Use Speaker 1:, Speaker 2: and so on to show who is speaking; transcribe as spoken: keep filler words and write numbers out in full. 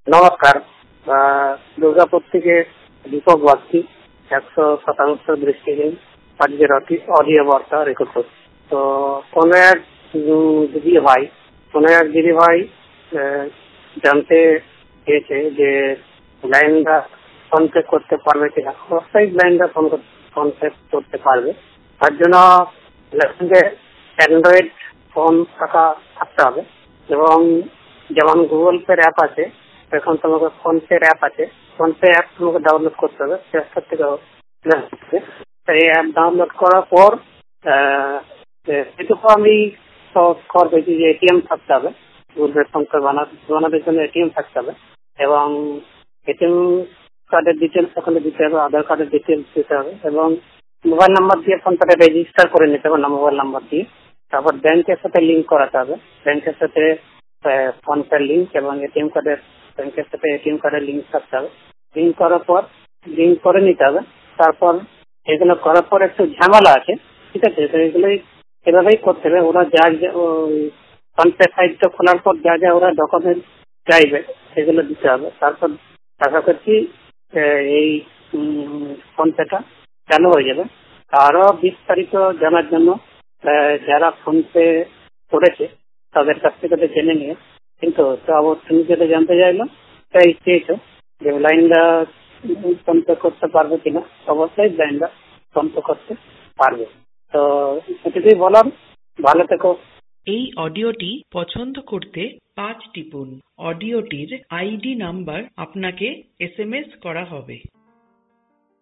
Speaker 1: নমস্কার। আহ, দুর্গাপুর থেকে দীপক বাগচি, একশো শতাংশ দৃষ্টিহীন আজকের অডিও বার্তা রেকর্ড করছি। তো কোন এক উম, দিদি ভাই কোন এক দিদি ভাই আহ, জানতে চেয়েছে যে ব্লাইন্ডরা ফোন পে করতে পারবে কিনা। অবশ্যই ব্লাইন্ডরা ফোন ফোন পে করতে পারবে। তার জন্য অ্যান্ড্রয়েড ফোন থাকা থাকতে হবে এবং যেমন গুগল পের অ্যাপ আছে, এখন তোমাকে ফোন পের অ্যাপ আছে, ফোন পে অ্যাপ তোমাকে ডাউনলোড করতে হবে। প্লে থেকে এই অ্যাপ ডাউনলোড করার পর এটুকু আমি করবো যে এটিএম থাকতে হবে, গুগল পে ফোন পে বানানোর জন্য এটিএম থাকতে হবে এবং এটিএম কার্ডের ডিটেলস ওখানে দিতে হবে, আধার কার্ডের ডিটেলস দিতে হবে এবং মোবাইল নাম্বার দিয়ে ফোন পেটা রেজিস্টার করে নিতে হবে না, মোবাইল নাম্বার দিয়ে। তারপর ব্যাংকের সাথে লিঙ্ক করাতে হবে, ব্যাংকের সাথে ফোন পে লিঙ্ক এবং এটিএম কার্ডের ব্যাংকের সাথে এটিএম কার্ডের লিঙ্ক থাকতে হবে। লিঙ্ক করার পর লিঙ্ক করে নিতে হবে। তারপর এগুলো করার পর একটু ঝামেলা আছে, ঠিক আছে, তো এগুলোই এভাবেই করতে হবে। ওরা যা ফোন পে সাইটটা খোলার পর যা যা ওরা ডকুমেন্ট চাইবে সেগুলো দিতে হবে। তারপর আশা করছি এই ফোন পেটা চালু হয়ে যাবে। আরো বিস্তারিত জানার জন্য যারা ফোন পে করেছে তাদের কাছ থেকে জেনে নিয়ে, কিন্তু তুমি যেটা জানতে চাইলো তাই চেয়েছো যে ব্লাইন্ডরা ফোন পে করতে পারবে কিনা। অবশ্যই ব্লাইন্ডরা ফোন পে করতে পারবে। তো এটুকুই বলার। ভালো থেকো।
Speaker 2: এই অডিওটি পছন্দ করতে পাঁচ টিপুন। অডিওটির আইডি নাম্বার আপনাকে এস এম এস করা হবে।